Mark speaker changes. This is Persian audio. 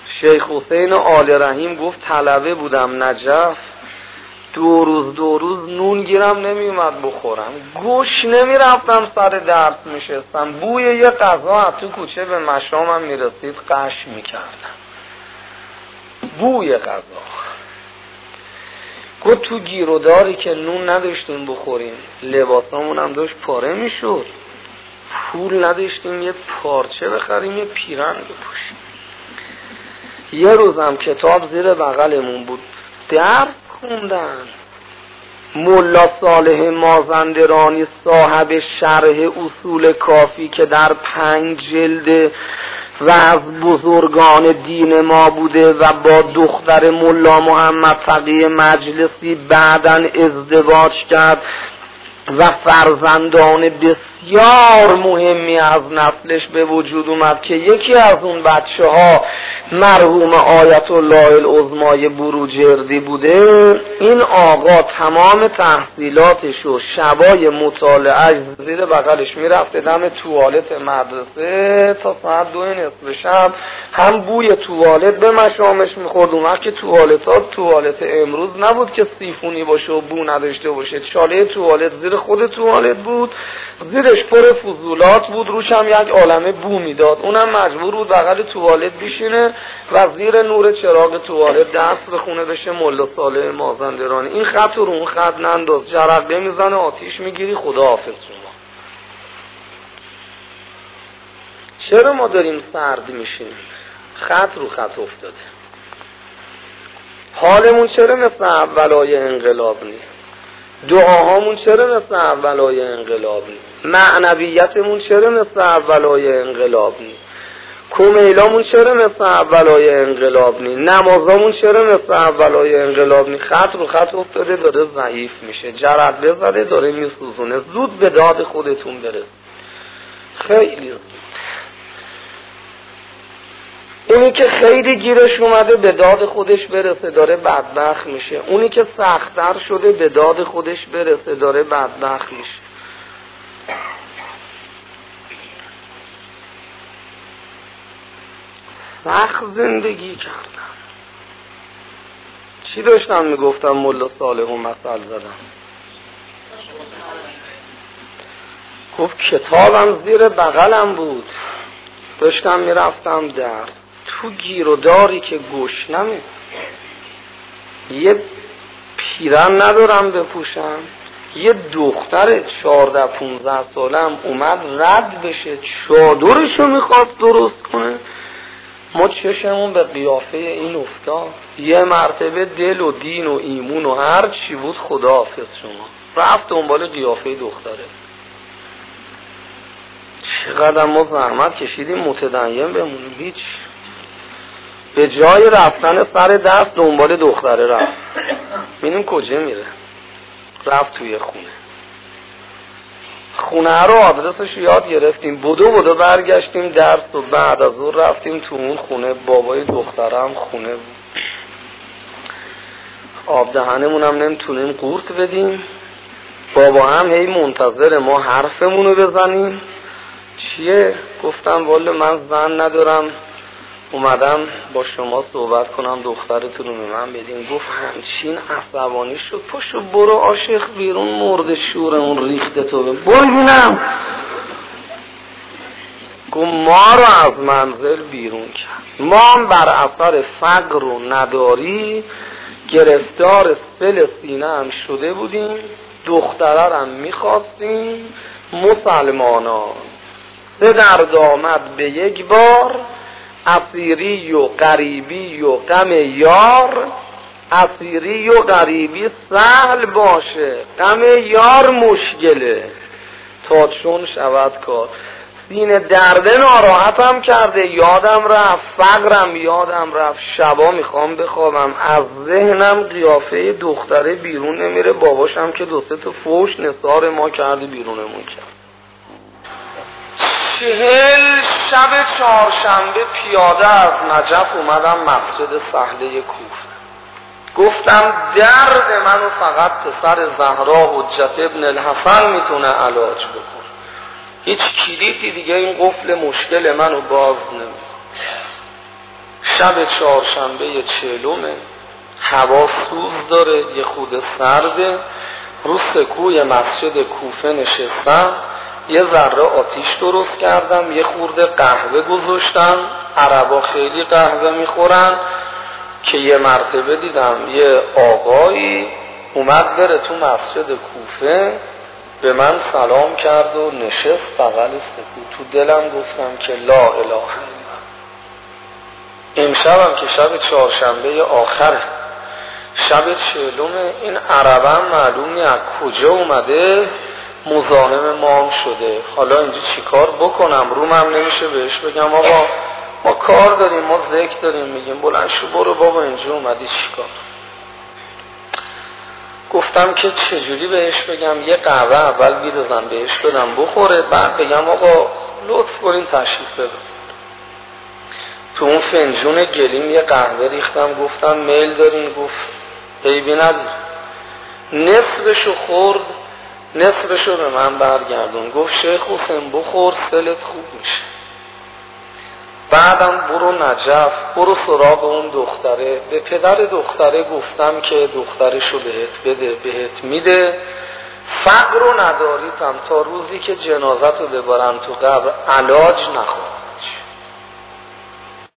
Speaker 1: شیخ حسین آل رحیم گفت طلبه بودم نجف، دو روز نون گیرم نمیومد بخورم، گوش نمیرفتم سر درس میشستم، بوی یه غذا تو کوچه به مشامم میرسید قش میکردم، بوی غذا. گفت تو گیروداری که نون نداشتیم بخوریم، لباسامون هم داشت پاره میشد، پول نداشتیم یه پارچه بخریم یه پیرن بپوشیم. یه روزم کتاب زیر بغلمون بود، درس خوندن. ملا صالح مازندرانی صاحب شرح اصول کافی که در 5 جلد و از بزرگان دین ما بوده و با دختر ملا محمد تقی مجلسی بعداً ازدواج کرد و فرزندان بسیار مهمی از نسلش به وجود اومد که یکی از اون بچه ها مرحوم آیت الله العظمای بروجردی بوده. این آقا تمام تحصیلاتش و شبای مطالعهش زیر بغلش میرفته دم توالت مدرسه تا ساعت 2 نصف شب، هم بوی توالت به مشامش میخورد. اون وقت که توالت امروز نبود که سیفونی باشه و بو نداشته باشه، چاله توالت زیر خود توالت بود، زیرش پر فضولات بود، روش هم یک عالمه بو میداد. اونم مجبور بود بغل توالت بشینه و زیر نور چراغ توالت درس بخونه بشه ملا صالح مازندرانی. این خط رو اون خط ننداز، جرقه میزنه آتیش میگیری، خداحافظ شما. چرا ما داریم سرد میشیم؟ خط رو خط افتاده. حالمون چرا مثل اولای انقلاب نیست؟ دعاهامون چرا مثل اولای انقلاب نیست؟ معنویتمون چرا مثل اولای انقلاب نیست؟ کومیلامون چرا مثل اولای انقلاب نیست؟ نمازامون چرا مثل اولای انقلاب نیست؟ خط رو خط افتاده، داره ضعیف میشه، جرقه زده داره میسوزونه. زود به داد خودتون برسید، خیلی زود. اونی که خیلی گیرش اومده به داد خودش برسه داره بدبخت میشه، اونی که سخت‌تر شده به داد خودش برسه داره بدبخت میشه. سخت زندگی کردم. چی داشتم میگفتم؟ ملا صالح و مثل زدم. گفت کتابم زیر بغلم بود، داشتم میرفتم درس، تو گیر و داری که گشنمه، یه پیرن ندارم بپوشم، یه دختر 14-15 سالم اومد رد بشه، چادرشو میخواست درست کنه، ما چشمون به قیافه این افتاد. یه مرتبه دل و دین و ایمون و هر چی بود خداحافظ شما، رفت دنبال قیافه دختره. چقدر ما زحمت کشیدیم متدین بمونیم، هیچ. به جای رفتن سر دست دنبال دختره رفت. ببینیم کجا میره. رفت توی خونه رو آدرسش یاد گرفتیم، بدو برگشتیم درس و بعد از اون رفتیم تو اون خونه. بابای دخترم خونه بود، آب دهنمون هم نمیتونیم قورت بدیم، بابا هم هی منتظر ما حرفمونو بزنیم. چیه؟ گفتم والا من زن ندارم، اومدم با شما صحبت کنم دخترتون رو به من بدین. گفت همچین عصبانی شد، پاشو برو عاشق بیرون، مرد شور اون ریخته تو برو بینم. گفت ما رو از منزل بیرون کرد، ما هم بر اثر فقر و نداری گرفتار سل سینه هم شده بودیم، دختره هم میخواستیم. مسلمانان 3 درد آمد به یک بار، اسیری و غریبی و غم یار. اسیری و غریبی سهل باشه، غم یار مشکله، تا چون شود کار. سینه درده ناراحتم کرده، یادم رفت، فقرم یادم رفت، شبا میخوام بخوابم، از ذهنم قیافه دختره بیرون نمیره. باباشم که 2-3 تا فوش نثار ما کرده بیرونمون کرد. 40 شب چهارشنبه پیاده از نجف اومدم مسجد سهله کوفه. گفتم درد منو فقط پسر زهرا حجت ابن الحسن میتونه علاج بکنه، هیچ کلیدی دیگه این قفل مشکل منو باز نمیکنه. شب چهارشنبه 40، هوا سوز داره، یه خود سرده، رو سکوی مسجد کوفه نشستم، یه ذره آتیش درست کردم، یه خورده قهوه گذاشتم. عربا خیلی قهوه میخورن که یه مرتبه دیدم یه آقایی اومد بره تو مسجد کوفه، به من سلام کرد و نشست بغل سکو. تو دلم گفتم که لا اله الا الله. امشبم که شب چهارشنبه آخره، شب 40، این عربم معلومی از کجا اومده مزاحم ما هم شده. حالا اینجا چی کار بکنم؟ روم هم نمیشه بهش بگم آقا ما کار داریم، ما ذکر داریم، میگیم بلند شو برو بابا اینجا اومدی چی کار؟ گفتم که چجوری بهش بگم یه قهوه اول بیدازم بهش بدم بخوره، بعد بگم آقا لطف کنین تشریف ببرید. تو اون فنجون گلیم یه قهوه ریختم، گفتم میل دارین؟ گفت عیبی نداره. نصفشو خورد، نصفشو به من برگردون، گفت شیخ حسین بخور سلت خوب میشه. بعدم برو نجف، برو سراغ اون دختره. به پدر دختره گفتم که دخترشو بهت بده، بهت میده. فقر رو نداریتم تا روزی که جنازت رو ببرن تو قبر علاج نخور.